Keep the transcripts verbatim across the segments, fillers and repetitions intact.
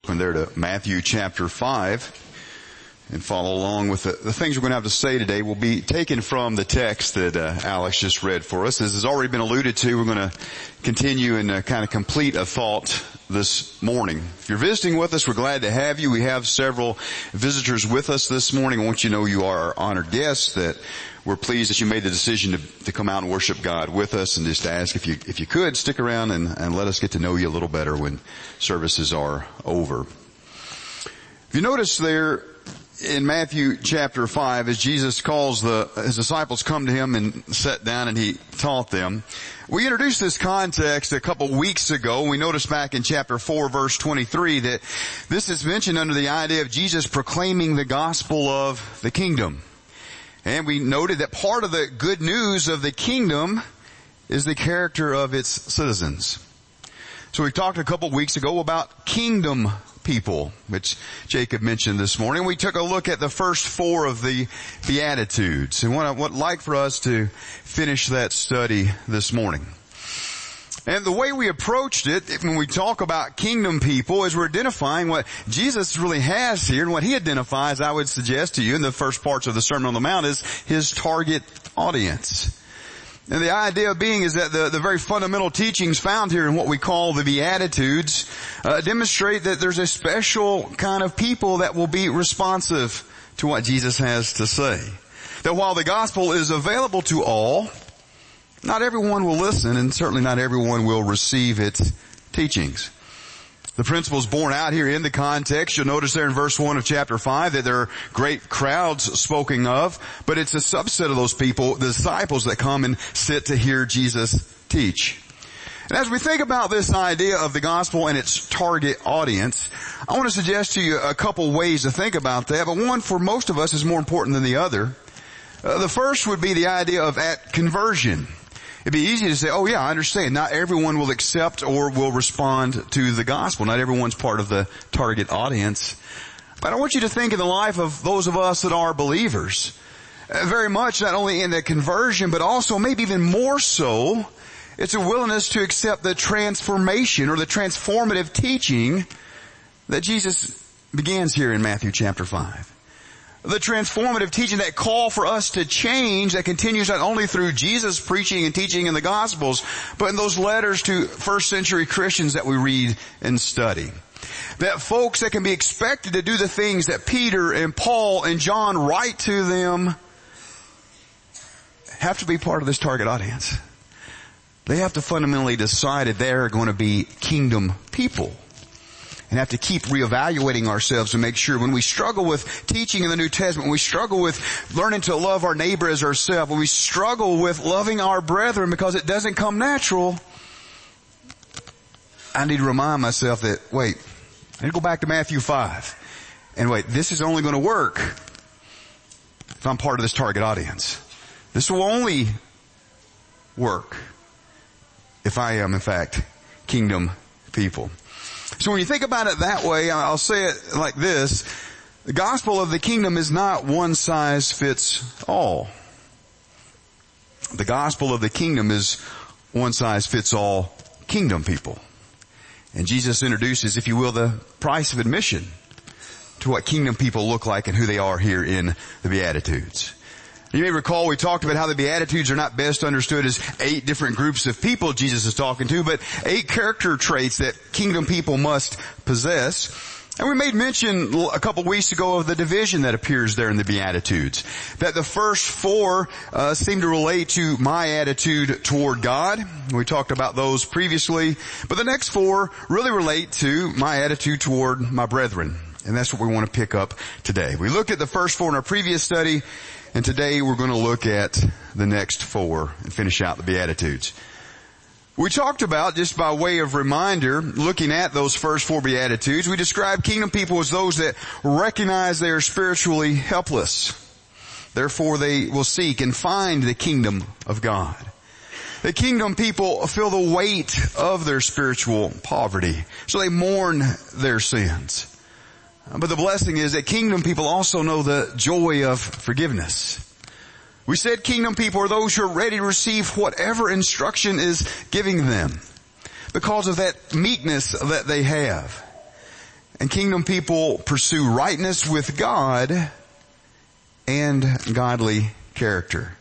open there to Matthew chapter five and follow along with the, the things we're going to have to say today will be taken from the text that uh, Alex just read for us. As has already been alluded to, we're going to continue and uh, kind of complete a thought this morning. If you're visiting with us, we're glad to have you. We have several visitors with us this morning. I want you to know you are our honored guests, that we're pleased that you made the decision to, to come out and worship God with us, and just ask if you, if you could stick around and, and let us get to know you a little better when services are over. If you notice there in Matthew chapter five, as Jesus calls the, his disciples come to him and sat down and he taught them. We introduced this context a couple weeks ago. We noticed back in chapter four verse twenty-three that this is mentioned under the idea of Jesus proclaiming the gospel of the kingdom. And we noted that part of the good news of the kingdom is the character of its citizens. So we talked a couple weeks ago about kingdom people, which Jacob mentioned this morning. We took a look at the first four of the Beatitudes, and what I would like for us to finish that study this morning. And the way we approached it, when we talk about kingdom people, is we're identifying what Jesus really has here, and what he identifies, I would suggest to you, in the first parts of the Sermon on the Mount, is his target audience. And the idea being is that the, the very fundamental teachings found here in what we call the Beatitudes uh, demonstrate that there's a special kind of people that will be responsive to what Jesus has to say. That while the gospel is available to all, not everyone will listen, and certainly not everyone will receive its teachings. The principles borne out here in the context, you'll notice there in verse one of chapter five that there are great crowds spoken of, but it's a subset of those people, the disciples, that come and sit to hear Jesus teach. And as we think about this idea of the gospel and its target audience, I want to suggest to you a couple ways to think about that, but one for most of us is more important than the other. Uh, the first would be the idea of at conversion. It'd be easy to say, oh yeah, I understand. Not everyone will accept or will respond to the gospel. Not everyone's part of the target audience. But I want you to think in the life of those of us that are believers. Uh, very much not only in the conversion, but also maybe even more so, it's a willingness to accept the transformation or the transformative teaching that Jesus begins here in Matthew chapter five. The transformative teaching, that call for us to change, that continues not only through Jesus preaching and teaching in the Gospels, but in those letters to first century Christians that we read and study. That folks that can be expected to do the things that Peter and Paul and John write to them have to be part of this target audience. They have to fundamentally decide that they're going to be kingdom people. And have to keep reevaluating ourselves to make sure when we struggle with teaching in the New Testament, when we struggle with learning to love our neighbor as ourselves, when we struggle with loving our brethren because it doesn't come natural, I need to remind myself that, wait, I need to go back to Matthew five. And wait, this is only going to work if I'm part of this target audience. This will only work if I am, in fact, kingdom people. So when you think about it that way, I'll say it like this. The gospel of the kingdom is not one size fits all. The gospel of the kingdom is one size fits all kingdom people. And Jesus introduces, if you will, the price of admission to what kingdom people look like and who they are here in the Beatitudes. You may recall we talked about how the Beatitudes are not best understood as eight different groups of people Jesus is talking to, but eight character traits that kingdom people must possess. And we made mention a couple weeks ago of the division that appears there in the Beatitudes. That the first four uh, seem to relate to my attitude toward God. We talked about those previously. But the next four really relate to my attitude toward my brethren. And that's what we want to pick up today. We looked at the first four in our previous study. And today we're going to look at the next four and finish out the Beatitudes. We talked about, just by way of reminder, looking at those first four Beatitudes, we described kingdom people as those that recognize they are spiritually helpless. Therefore they will seek and find the kingdom of God. The kingdom people feel the weight of their spiritual poverty, so they mourn their sins. But the blessing is that kingdom people also know the joy of forgiveness. We said kingdom people are those who are ready to receive whatever instruction is giving them because of that meekness that they have. And kingdom people pursue rightness with God and godly character.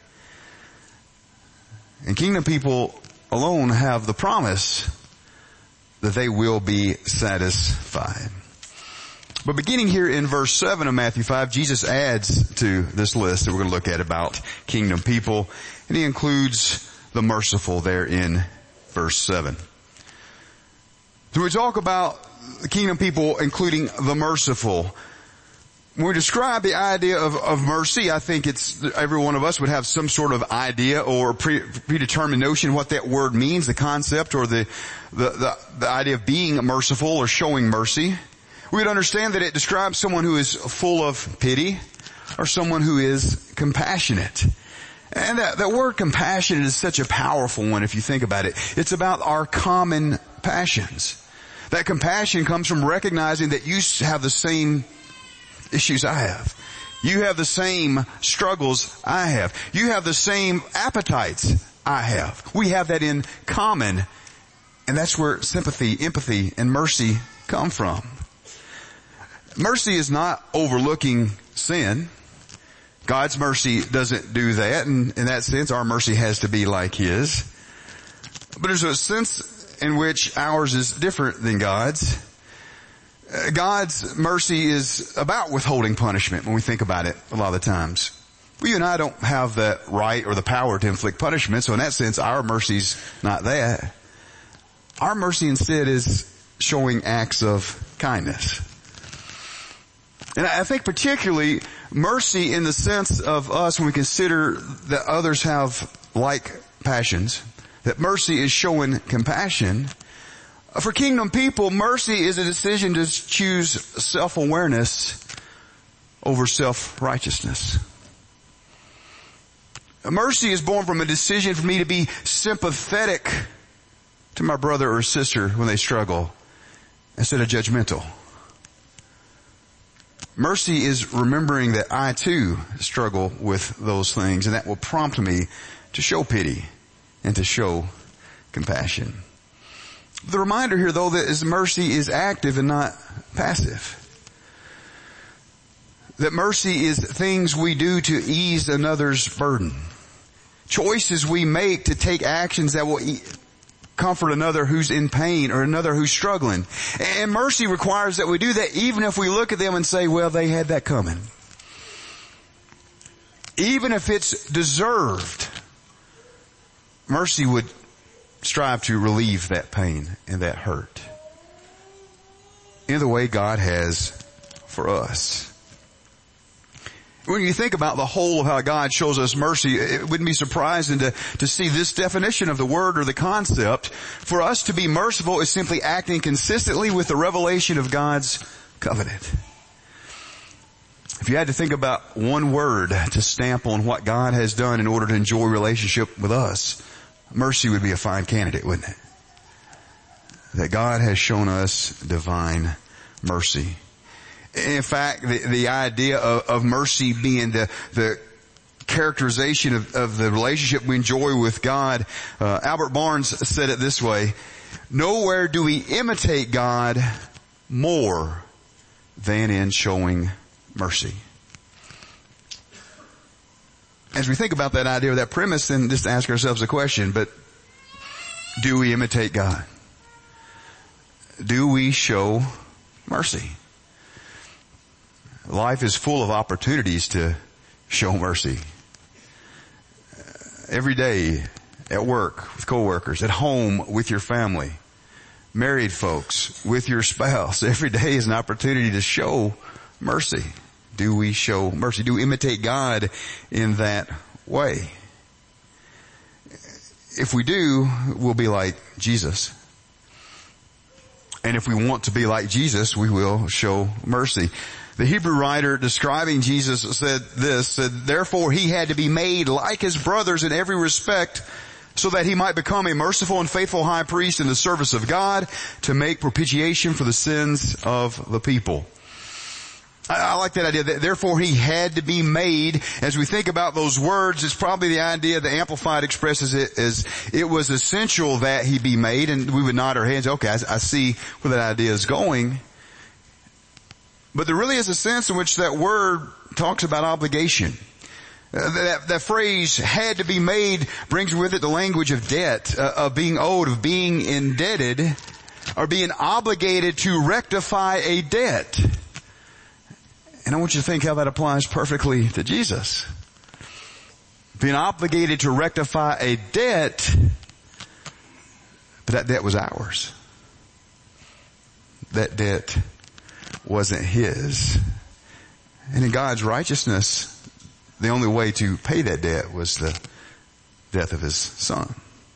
And kingdom people alone have the promise that they will be satisfied. But beginning here in verse seven of Matthew five, Jesus adds to this list that we're going to look at about kingdom people, and he includes the merciful there in verse seven. So we talk about the kingdom people including the merciful. When we describe the idea of, of mercy, I think it's, every one of us would have some sort of idea or pre, predetermined notion what that word means, the concept or the, the, the, the idea of being merciful or showing mercy. We would understand that it describes someone who is full of pity or someone who is compassionate. And that, that word compassionate is such a powerful one if you think about it. It's about our common passions. That compassion comes from recognizing that you have the same issues I have. You have the same struggles I have. You have the same appetites I have. We have that in common. And that's where sympathy, empathy, and mercy come from. Mercy is not overlooking sin. God's mercy doesn't do that, and in that sense our mercy has to be like His. But there's a sense in which ours is different than God's. God's mercy is about withholding punishment when we think about it a lot of the times. Well, you and I don't have that right or the power to inflict punishment, so in that sense our mercy's not that. Our mercy instead is showing acts of kindness. And I think particularly mercy in the sense of us when we consider that others have like passions, that mercy is showing compassion. For kingdom people, mercy is a decision to choose self-awareness over self-righteousness. Mercy is born from a decision for me to be sympathetic to my brother or sister when they struggle instead of judgmental. Mercy is remembering that I too struggle with those things, and that will prompt me to show pity and to show compassion. The reminder here though that is mercy is active and not passive. That mercy is things we do to ease another's burden. Choices we make to take actions that will e- comfort another who's in pain or another who's struggling. And mercy requires that we do that even if we look at them and say, well, they had that coming. Even if it's deserved, mercy would strive to relieve that pain and that hurt in the way God has for us. When you think about the whole of how God shows us mercy, it wouldn't be surprising to, to see this definition of the word or the concept. For us to be merciful is simply acting consistently with the revelation of God's covenant. If you had to think about one word to stamp on what God has done in order to enjoy relationship with us, mercy would be a fine candidate, wouldn't it? That God has shown us divine mercy. In fact, the, the idea of, of mercy being the, the characterization of, of the relationship we enjoy with God, uh, Albert Barnes said it this way: nowhere do we imitate God more than in showing mercy. As we think about that idea, that premise, then just ask ourselves a question, but do we imitate God? Do we show mercy? Life is full of opportunities to show mercy. Every day, at work, with coworkers, at home, with your family, married folks, with your spouse. Every day is an opportunity to show mercy. Do we show mercy? Do we imitate God in that way? If we do, we'll be like Jesus. And if we want to be like Jesus, we will show mercy. The Hebrew writer describing Jesus said this, said, therefore he had to be made like his brothers in every respect so that he might become a merciful and faithful high priest in the service of God to make propitiation for the sins of the people. I, I like that idea. Therefore he had to be made. As we think about those words, it's probably the idea the Amplified expresses it as it was essential that he be made, and we would nod our heads, okay, I, I see where that idea is going. But there really is a sense in which that word talks about obligation. Uh, that, that phrase had to be made brings with it the language of debt, uh, of being owed, of being indebted, or being obligated to rectify a debt. And I want you to think how that applies perfectly to Jesus. Being obligated to rectify a debt, but that debt was ours. That debt wasn't his. And in God's righteousness, the only way to pay that debt was the death of his son.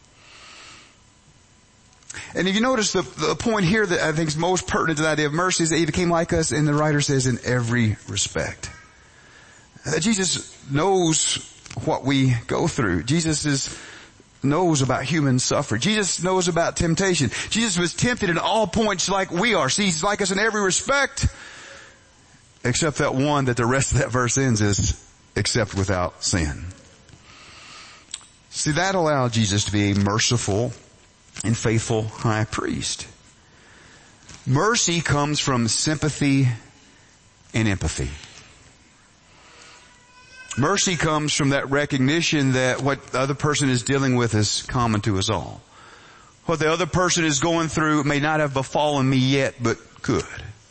And if you notice the, the point here that I think is most pertinent to the idea of mercy is that he became like us, and the writer says in every respect. Uh, Jesus knows what we go through. Jesus is, knows about human suffering. Jesus knows about temptation. Jesus was tempted in all points like we are. See, he's like us in every respect, except that one that the rest of that verse ends is, except without sin. See, that allowed Jesus to be a merciful and faithful high priest. Mercy comes from sympathy and empathy. Mercy comes from that recognition that what the other person is dealing with is common to us all. What the other person is going through may not have befallen me yet, but could.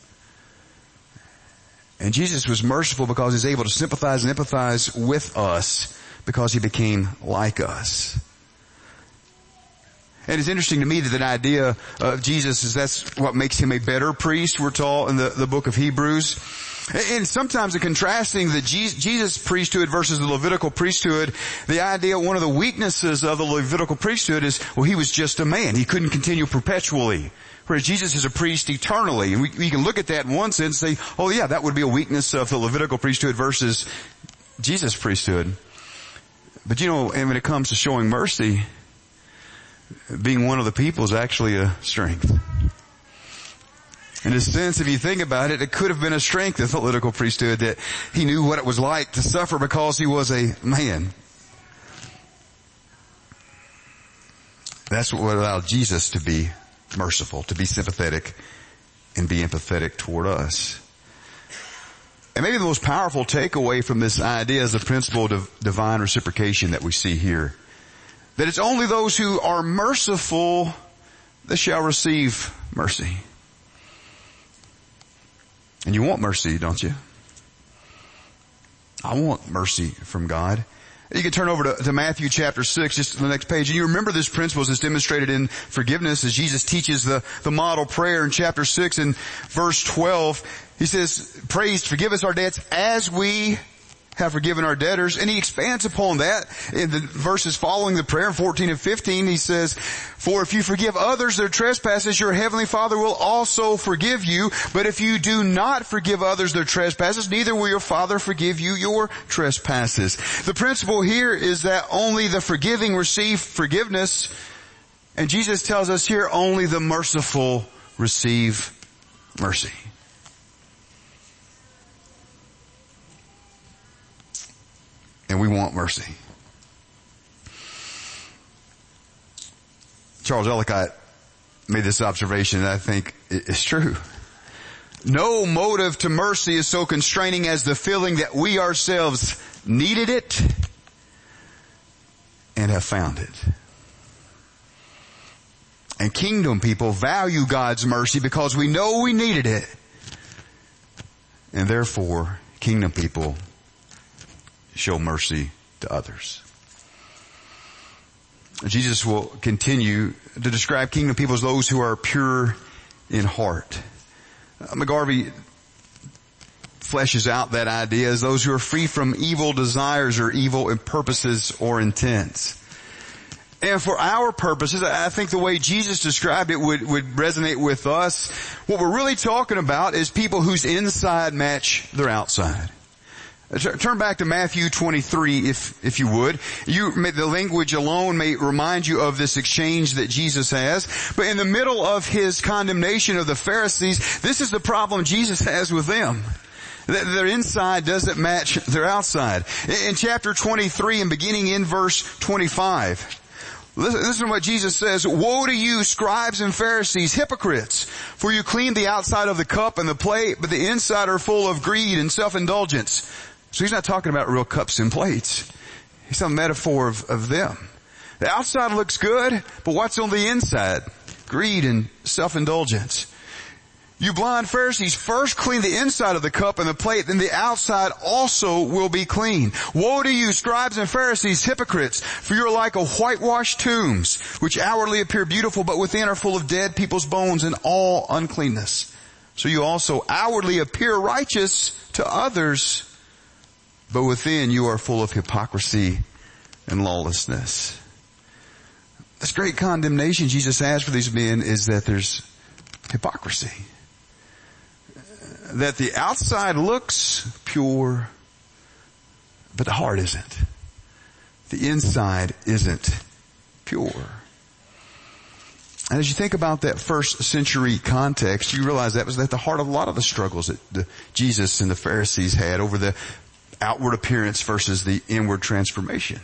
And Jesus was merciful because he's able to sympathize and empathize with us because he became like us. And it's interesting to me that the idea of Jesus is that's what makes him a better priest, we're taught in the, the book of Hebrews. And sometimes in contrasting the Jesus priesthood versus the Levitical priesthood, the idea, one of the weaknesses of the Levitical priesthood is, well, he was just a man. He couldn't continue perpetually. Whereas Jesus is a priest eternally. And we, we can look at that in one sense and say, oh yeah, that would be a weakness of the Levitical priesthood versus Jesus' priesthood. But you know, and when it comes to showing mercy, being one of the people is actually a strength. In a sense, if you think about it, it could have been a strength of the Levitical priesthood that he knew what it was like to suffer because he was a man. That's what allowed Jesus to be merciful, to be sympathetic, and be empathetic toward us. And maybe the most powerful takeaway from this idea is the principle of divine reciprocation that we see here. That it's only those who are merciful that shall receive mercy. And you want mercy, don't you? I want mercy from God. You can turn over to, to Matthew chapter six, just on the next page. And you remember this principle is demonstrated in forgiveness as Jesus teaches the, the model prayer in chapter six and verse twelve. He says, praise, forgive us our debts as we have forgiven our debtors. And he expands upon that in the verses following the prayer in fourteen and fifteen. He says, for if you forgive others their trespasses, your heavenly Father will also forgive you. But if you do not forgive others their trespasses, neither will your Father forgive you your trespasses. The principle here is that only the forgiving receive forgiveness. And Jesus tells us here only the merciful receive mercy. And we want mercy. Charles Ellicott made this observation that I think is true. No motive to mercy is so constraining as the feeling that we ourselves needed it and have found it. And kingdom people value God's mercy because we know we needed it. And therefore, kingdom people show mercy to others. Jesus will continue to describe kingdom people as those who are pure in heart. Uh, McGarvey fleshes out that idea as those who are free from evil desires or evil purposes or intents. And for our purposes, I think the way Jesus described it would, would resonate with us. What we're really talking about is people whose inside match their outside. Turn back to Matthew twenty-three, if, if you would. You, the language alone may remind you of this exchange that Jesus has. But in the middle of his condemnation of the Pharisees, this is the problem Jesus has with them. Their inside doesn't match their outside. In chapter twenty-three and beginning in verse twenty-five, Listen, listen to what Jesus says. Woe to you, scribes and Pharisees, hypocrites! For you clean the outside of the cup and the plate, but the inside are full of greed and self-indulgence. So he's not talking about real cups and plates. He's a metaphor of, of them. The outside looks good, but what's on the inside? Greed and self-indulgence. You blind Pharisees, first clean the inside of the cup and the plate, then the outside also will be clean. Woe to you, scribes and Pharisees, hypocrites, for you are like a whitewashed tombs, which outwardly appear beautiful, but within are full of dead people's bones and all uncleanness. So you also outwardly appear righteous to others, but within you are full of hypocrisy and lawlessness. This great condemnation Jesus has for these men is that there's hypocrisy. That the outside looks pure, but the heart isn't. The inside isn't pure. And as you think about that first century context, you realize that was at the heart of a lot of the struggles that the, Jesus and the Pharisees had over the outward appearance versus the inward transformation.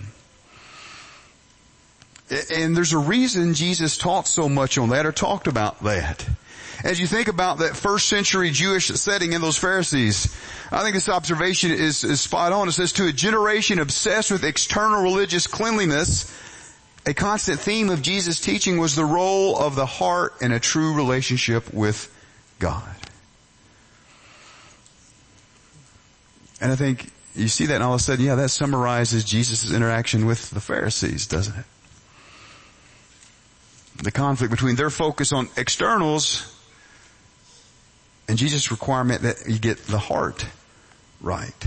And there's a reason Jesus taught so much on that or talked about that. As you think about that first century Jewish setting in those Pharisees, I think this observation is, is spot on. It says, to a generation obsessed with external religious cleanliness, a constant theme of Jesus' teaching was the role of the heart in a true relationship with God. And I think you see that and all of a sudden, yeah, that summarizes Jesus' interaction with the Pharisees, doesn't it? The conflict between their focus on externals and Jesus' requirement that you get the heart right.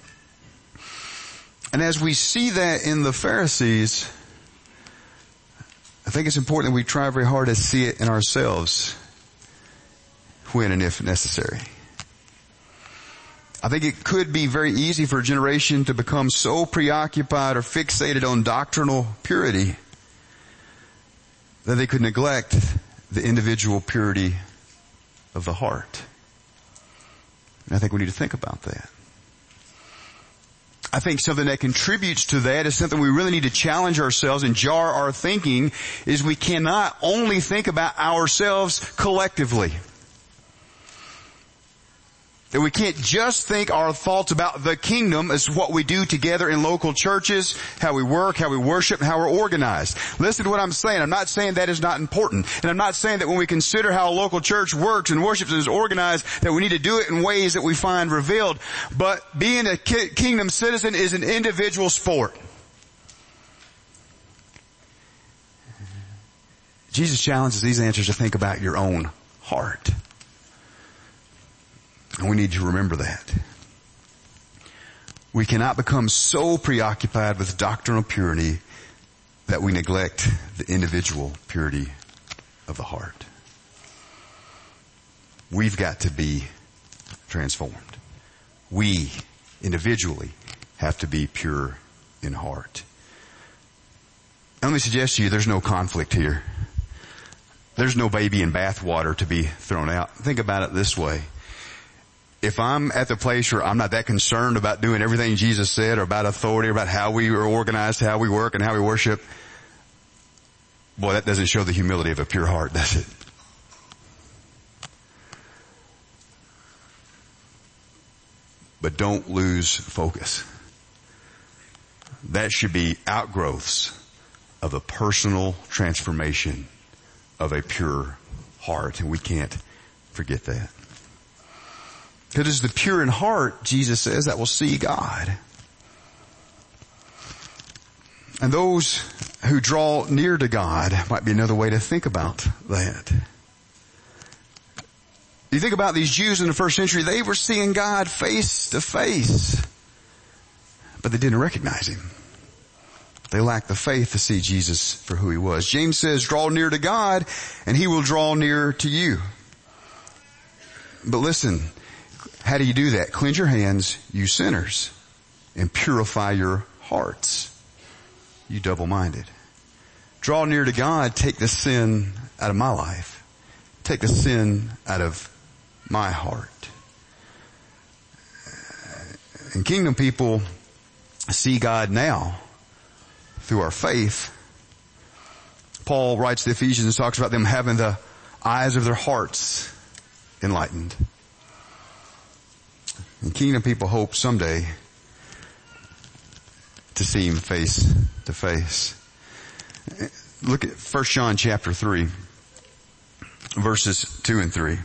And as we see that in the Pharisees, I think it's important that we try very hard to see it in ourselves when and if necessary. I think it could be very easy for a generation to become so preoccupied or fixated on doctrinal purity that they could neglect the individual purity of the heart. And I think we need to think about that. I think something that contributes to that is something we really need to challenge ourselves and jar our thinking is we cannot only think about ourselves collectively. That we can't just think our thoughts about the kingdom as what we do together in local churches, how we work, how we worship, and how we're organized. Listen to what I'm saying. I'm not saying that is not important. And I'm not saying that when we consider how a local church works and worships and is organized, that we need to do it in ways that we find revealed. But being a ki- kingdom citizen is an individual sport. Jesus challenges these answers to think about your own heart. And we need to remember that. We cannot become so preoccupied with doctrinal purity that we neglect the individual purity of the heart. We've got to be transformed. We individually have to be pure in heart. And let me suggest to you there's no conflict here. There's no baby in bathwater to be thrown out. Think about it this way. If I'm at the place where I'm not that concerned about doing everything Jesus said or about authority, or about how we are organized, how we work, and how we worship, boy, that doesn't show the humility of a pure heart, does it? But don't lose focus. That should be outgrowths of a personal transformation of a pure heart, and we can't forget that. Because it's the pure in heart, Jesus says, that will see God. And those who draw near to God might be another way to think about that. You think about these Jews in the first century, they were seeing God face to face, but they didn't recognize Him. They lacked the faith to see Jesus for who He was. James says, draw near to God and He will draw near to you. But listen, how do you do that? Cleanse your hands, you sinners, and purify your hearts, you double-minded. Draw near to God, take the sin out of my life. Take the sin out of my heart. And kingdom people see God now through our faith, Paul writes to the Ephesians and talks about them having the eyes of their hearts enlightened. And kingdom people hope someday to see him face to face. Look at First John chapter three, verses two and three.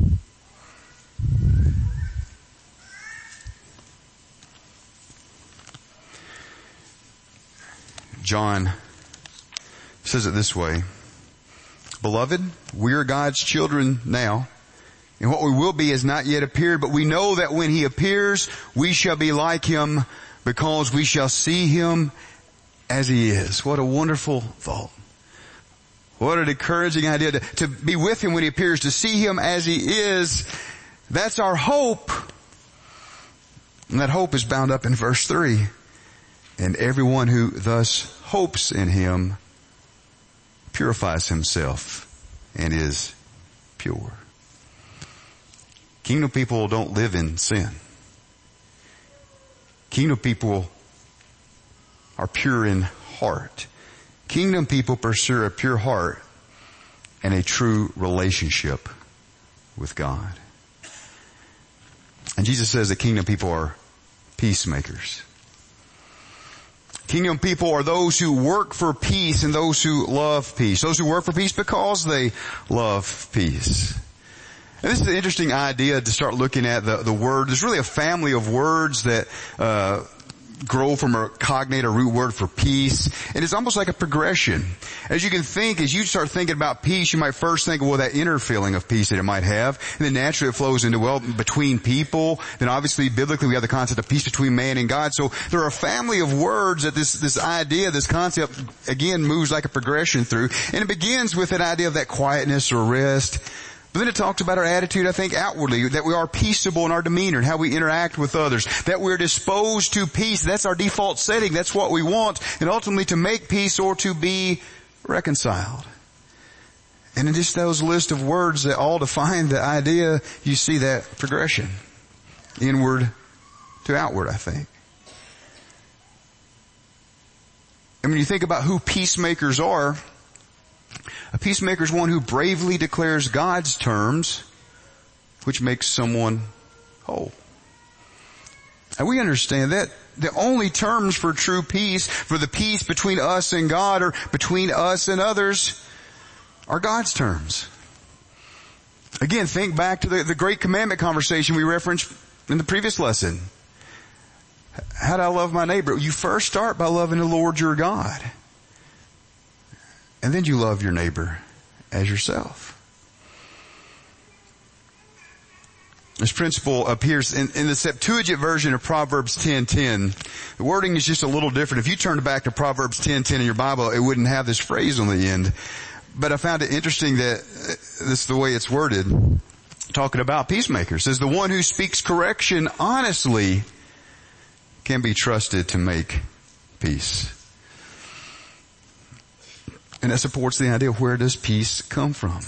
John says it this way: Beloved, we are God's children now, and what we will be has not yet appeared, but we know that when he appears, we shall be like him, because we shall see him as he is. What a wonderful thought. What an encouraging idea to, to be with him when he appears, to see him as he is. That's our hope. And that hope is bound up in verse three. And everyone who thus hopes in him purifies himself and is pure. Kingdom people don't live in sin. Kingdom people are pure in heart. Kingdom people pursue a pure heart and a true relationship with God. And Jesus says that kingdom people are peacemakers. Kingdom people are those who work for peace and those who love peace. Those who work for peace because they love peace. And this is an interesting idea to start looking at the, the word. There's really a family of words that uh grow from a cognate, a root word for peace. And it's almost like a progression. As you can think, as you start thinking about peace, you might first think, well, that inner feeling of peace that it might have. And then naturally it flows into, well, between people. Then obviously, biblically, we have the concept of peace between man and God. So there are a family of words that this, this idea, this concept, again, moves like a progression through. And it begins with that idea of that quietness or rest. But then it talks about our attitude, I think, outwardly, that we are peaceable in our demeanor and how we interact with others, that we're disposed to peace. That's our default setting. That's what we want, and ultimately to make peace or to be reconciled. And in just those list of words that all define the idea, you see that progression. Inward to outward, I think. And when you think about who peacemakers are, a peacemaker is one who bravely declares God's terms, which makes someone whole. And we understand that the only terms for true peace, for the peace between us and God or between us and others, are God's terms. Again, think back to the, the Great Commandment conversation we referenced in the previous lesson. How do I love my neighbor? You first start by loving the Lord your God. And then you love your neighbor as yourself. This principle appears in, in the Septuagint version of Proverbs ten ten. The wording is just a little different. If you turned back to Proverbs ten ten in your Bible, it wouldn't have this phrase on the end. But I found it interesting that this is the way it's worded, talking about peacemakers. It says, the one who speaks correction honestly can be trusted to make peace. And that supports the idea of where does peace come from?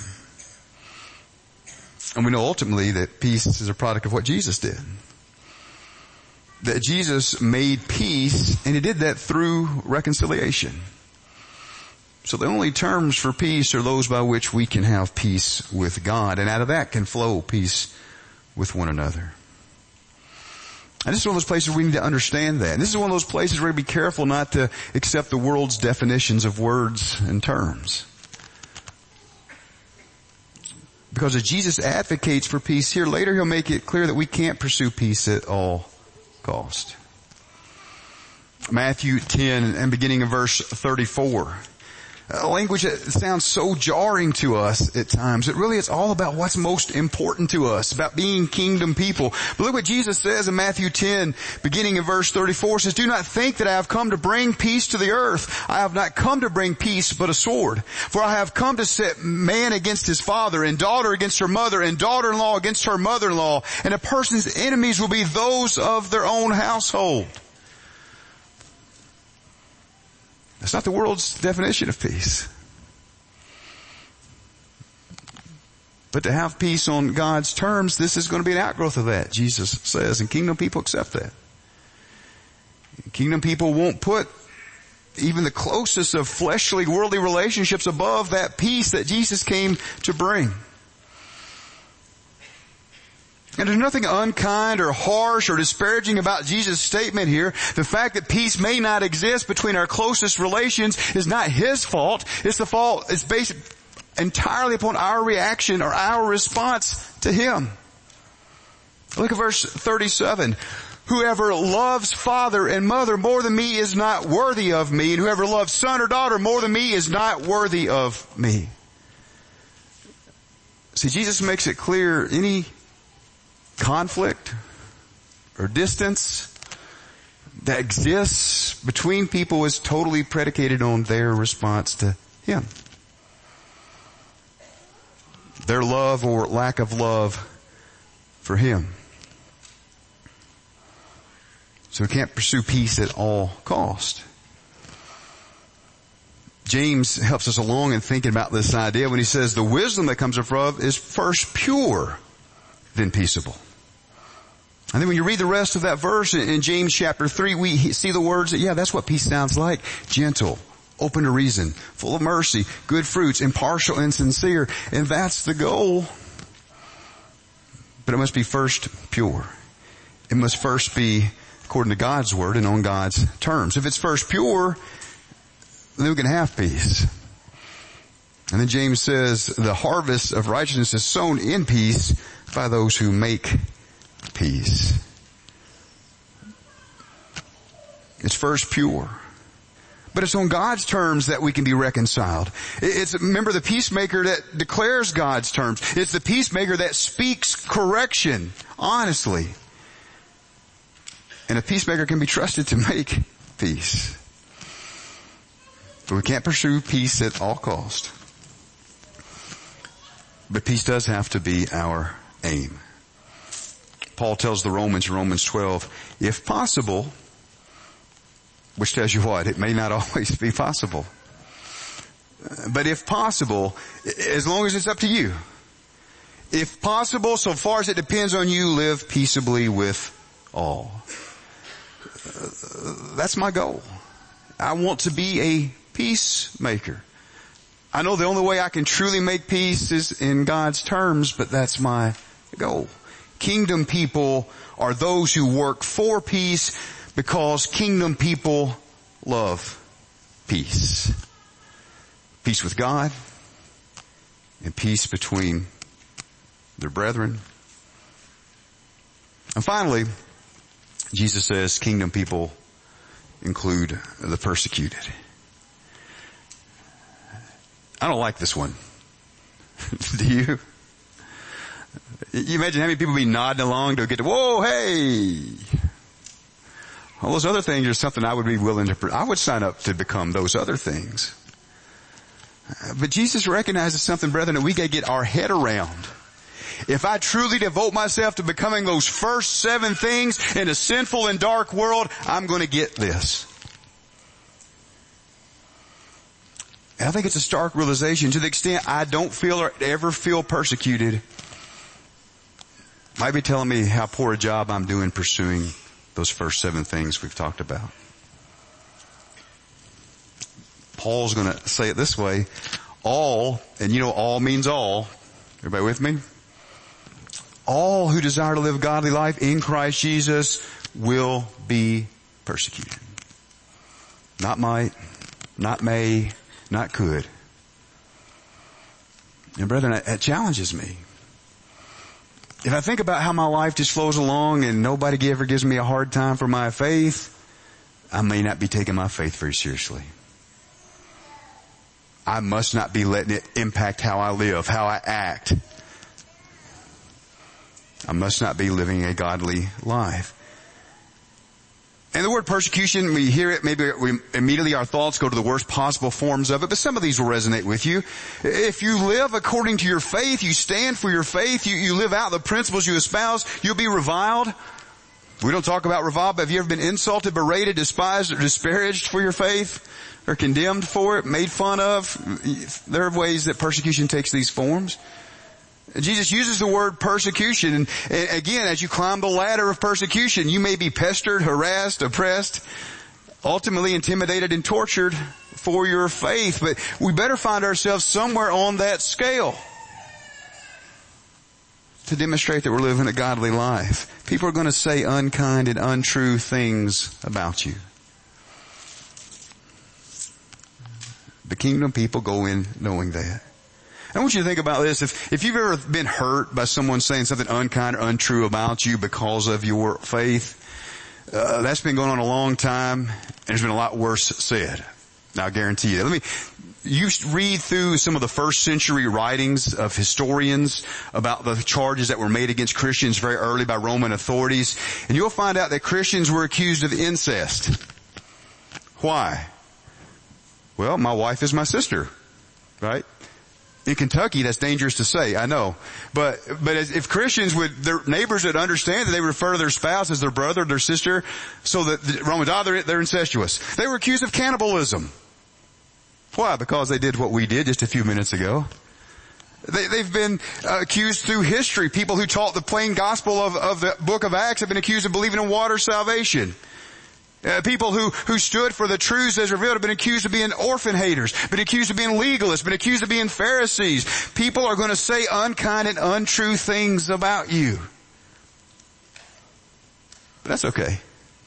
And we know ultimately that peace is a product of what Jesus did. That Jesus made peace, and he did that through reconciliation. So the only terms for peace are those by which we can have peace with God, and out of that can flow peace with one another. And this is one of those places where we need to understand that. And this is one of those places where we be careful not to accept the world's definitions of words and terms. Because as Jesus advocates for peace here, later he'll make it clear that we can't pursue peace at all cost. Matthew ten and beginning of verse thirty-four. A language that sounds so jarring to us at times. It really is all about what's most important to us, about being kingdom people. But look what Jesus says in Matthew ten, beginning in verse thirty-four, says, do not think that I have come to bring peace to the earth. I have not come to bring peace, but a sword. For I have come to set man against his father, and daughter against her mother, and daughter-in-law against her mother-in-law. And a person's enemies will be those of their own household. That's not the world's definition of peace. But to have peace on God's terms, this is going to be an outgrowth of that, Jesus says, and kingdom people accept that. Kingdom people won't put even the closest of fleshly, worldly relationships above that peace that Jesus came to bring. And there's nothing unkind or harsh or disparaging about Jesus' statement here. The fact that peace may not exist between our closest relations is not his fault. It's the fault, it's based entirely upon our reaction or our response to him. Look at verse thirty-seven. Whoever loves father and mother more than me is not worthy of me, and whoever loves son or daughter more than me is not worthy of me. See, Jesus makes it clear any conflict or distance that exists between people is totally predicated on their response to him. Their love or lack of love for him. So we can't pursue peace at all cost. James helps us along in thinking about this idea when he says the wisdom that comes from is first pure, then peaceable. And then when you read the rest of that verse in James chapter three, we see the words that, yeah, that's what peace sounds like. Gentle, open to reason, full of mercy, good fruits, impartial and sincere. And that's the goal. But it must be first pure. It must first be according to God's word and on God's terms. If it's first pure, then we can have peace. And then James says, the harvest of righteousness is sown in peace by those who make peace. It's first pure. But it's on God's terms that we can be reconciled. It's, remember, the peacemaker that declares God's terms. It's the peacemaker that speaks correction honestly. And a peacemaker can be trusted to make peace. But we can't pursue peace at all cost. But peace does have to be our aim. Paul tells the Romans in Romans twelve, if possible, which tells you what? It may not always be possible. But if possible, as long as it's up to you, if possible, so far as it depends on you, live peaceably with all. That's my goal. I want to be a peacemaker. I know the only way I can truly make peace is in God's terms, but that's my goal. Kingdom people are those who work for peace because kingdom people love peace. Peace with God and peace between their brethren. And finally, Jesus says kingdom people include the persecuted. I don't like this one. Do you? You imagine how many people be nodding along to get to, whoa, hey. All those other things are something I would be willing to, I would sign up to become those other things. But Jesus recognizes something, brethren, that we gotta get our head around. If I truly devote myself to becoming those first seven things in a sinful and dark world, I'm going to get this. And I think it's a stark realization. To the extent I don't feel or ever feel persecuted, might be telling me how poor a job I'm doing pursuing those first seven things we've talked about. Paul's going to say it this way. All, and you know all means all. Everybody with me? All who desire to live a godly life in Christ Jesus will be persecuted. Not might, not may, not could. And brethren, it challenges me. If I think about how my life just flows along and nobody ever gives me a hard time for my faith, I may not be taking my faith very seriously. I must not be letting it impact how I live, how I act. I must not be living a godly life. And the word persecution, we hear it, maybe we immediately our thoughts go to the worst possible forms of it, but some of these will resonate with you. If you live according to your faith, you stand for your faith, you, you live out the principles you espouse, you'll be reviled. We don't talk about reviled, but have you ever been insulted, berated, despised, or disparaged for your faith? Or condemned for it, made fun of? There are ways that persecution takes these forms. Jesus uses the word persecution, and again, as you climb the ladder of persecution, you may be pestered, harassed, oppressed. ultimately intimidated and tortured for your faith. But we better find ourselves somewhere on that scale to demonstrate that we're living a godly life. People are going to say unkind and untrue things about you. The kingdom people go in knowing that. I want you to think about this. If, if you've ever been hurt by someone saying something unkind or untrue about you because of your faith, uh, that's been going on a long time, and there's been a lot worse said. Now, I guarantee you. Let me, you read through some of the first century writings of historians about the charges that were made against Christians very early by Roman authorities, and you'll find out that Christians were accused of incest. Why? Well, my wife is my sister, right? In Kentucky, that's dangerous to say, I know. But, but as, if Christians would, their neighbors would understand that they refer to their spouse as their brother, their sister, so that the Romans, ah, they're, they're incestuous. They were accused of cannibalism. Why? Because they did what we did just a few minutes ago. They, they've been uh, accused through history. People who taught the plain gospel of, of the book of Acts have been accused of believing in water salvation. Uh, people who, who stood for the truths as revealed have been accused of being orphan haters, been accused of being legalists, been accused of being Pharisees. People are going to say unkind and untrue things about you. But that's okay.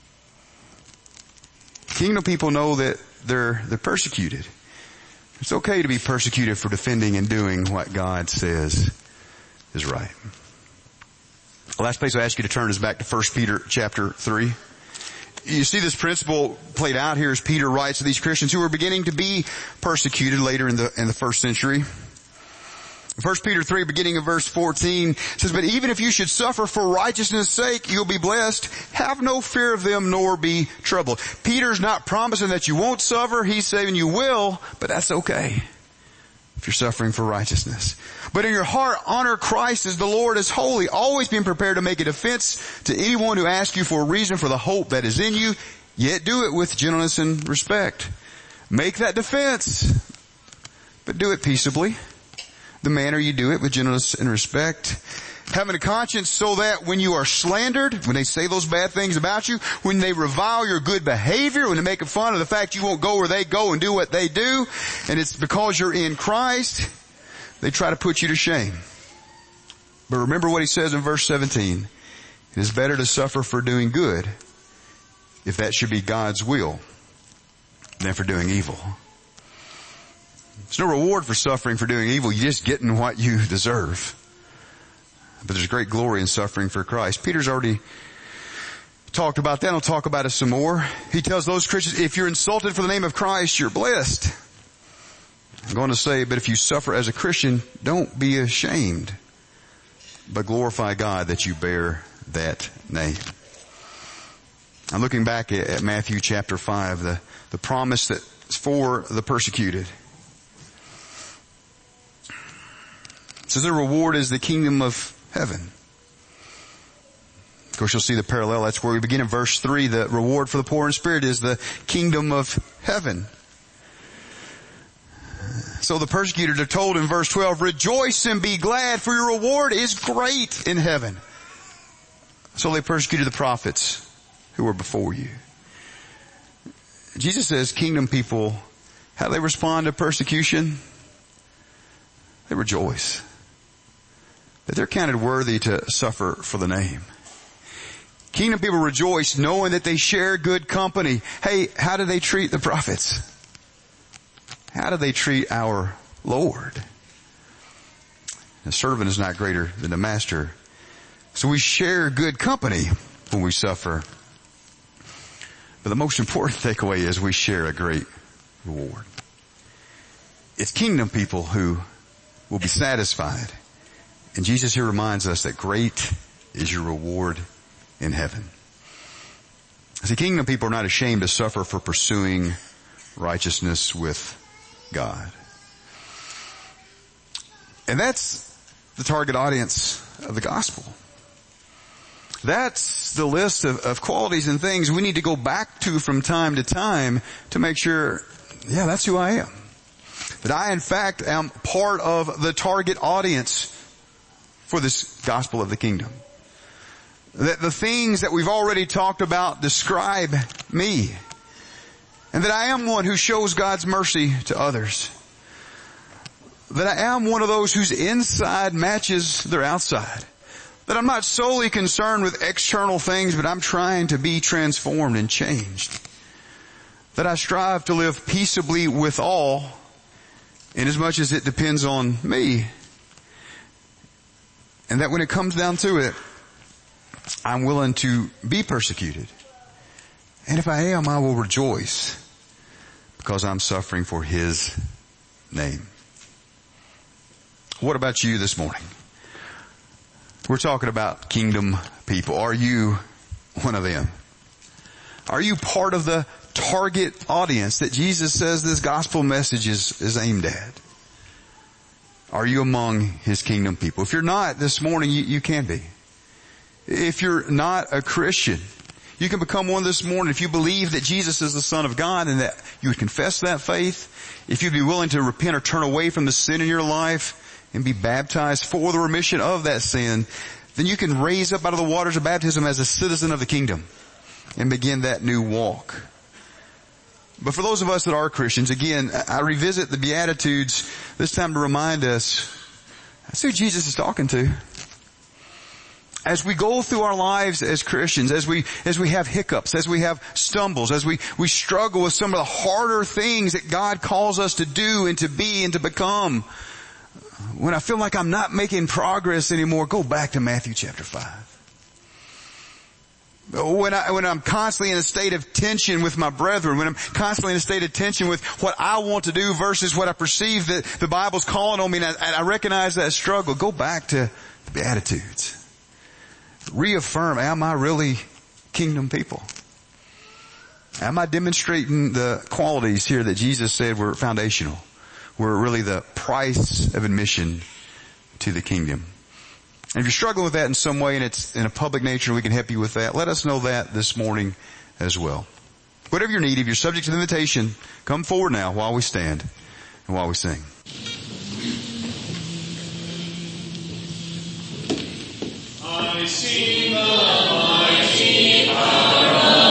Kingdom people know that they're, they're persecuted. It's okay to be persecuted for defending and doing what God says is right. The last place I ask you to turn is back to First Peter chapter three. You see this principle played out here as Peter writes to these Christians who were beginning to be persecuted later in the, in the first century. First Peter three, beginning of verse fourteen, says, "But even if you should suffer for righteousness' sake, you'll be blessed. Have no fear of them, nor be troubled." Peter's not promising that you won't suffer. He's saying you will, but that's okay if you're suffering for righteousness. "But in your heart, honor Christ as the Lord is holy, always being prepared to make a defense to anyone who asks you for a reason for the hope that is in you, yet do it with gentleness and respect." Make that defense, but do it peaceably. The manner you do it with gentleness and respect. Having a conscience so that when you are slandered, when they say those bad things about you, when they revile your good behavior, when they make fun of the fact you won't go where they go and do what they do, and it's because you're in Christ, they try to put you to shame. But remember what he says in verse seventeen. It is better to suffer for doing good, if that should be God's will, than for doing evil. There's no reward for suffering for doing evil. You're just getting what you deserve. But there's great glory in suffering for Christ. Peter's already talked about that. I'll talk about it some more. He tells those Christians, if you're insulted for the name of Christ, you're blessed. I'm going to say, but if you suffer as a Christian, don't be ashamed, but glorify God that you bear that name. I'm looking back at, at Matthew chapter five, the, the promise that's for the persecuted. It says the reward is the kingdom of heaven. Of course, you'll see the parallel. That's where we begin in verse three. The reward for the poor in spirit is the kingdom of heaven. So the persecuted are told in verse twelve, "Rejoice and be glad, for your reward is great in heaven." So they persecuted the prophets who were before you. Jesus says kingdom people, how do they respond to persecution? They rejoice that they're counted worthy to suffer for the name. Kingdom people rejoice knowing that they share good company. Hey, how do they treat the prophets? How do they treat our Lord? A servant is not greater than the master. So we share good company when we suffer. But the most important takeaway is we share a great reward. It's kingdom people who will be satisfied. And Jesus here reminds us that great is your reward in heaven. See, kingdom people are not ashamed to suffer for pursuing righteousness with God. And that's the target audience of the gospel. That's the list of, of qualities and things we need to go back to from time to time to make sure, yeah, that's who I am. That I, in fact, am part of the target audience for this gospel of the kingdom. That the things that we've already talked about describe me. And that I am one who shows God's mercy to others. That I am one of those whose inside matches their outside. That I'm not solely concerned with external things, but I'm trying to be transformed and changed. That I strive to live peaceably with all, inasmuch as it depends on me. And that when it comes down to it, I'm willing to be persecuted. And if I am, I will rejoice because I'm suffering for His name. What about you this morning? We're talking about kingdom people. Are you one of them? Are you part of the target audience that Jesus says this gospel message is, is aimed at? Are you among His kingdom people? If you're not this morning, you, you can be. If you're not a Christian, you can become one this morning if you believe that Jesus is the Son of God and that you would confess that faith. If you'd be willing to repent or turn away from the sin in your life and be baptized for the remission of that sin, then you can raise up out of the waters of baptism as a citizen of the kingdom and begin that new walk. But for those of us that are Christians, again, I revisit the Beatitudes this time to remind us that's who Jesus is talking to. As we go through our lives as Christians, as we, as we have hiccups, as we have stumbles, as we, we struggle with some of the harder things that God calls us to do and to be and to become, when I feel like I'm not making progress anymore, go back to Matthew chapter five. When I, when I'm constantly in a state of tension with my brethren, when I'm constantly in a state of tension with what I want to do versus what I perceive that the Bible's calling on me, and I, and I recognize that struggle, go back to the Beatitudes. Reaffirm, am I really kingdom people? Am I demonstrating the qualities here that Jesus said were foundational, were really the price of admission to the kingdom? And if you're struggling with that in some way and it's in a public nature, we can help you with that. Let us know that this morning as well. Whatever your need, if you're subject to the invitation, come forward now while we stand and while we sing. I sing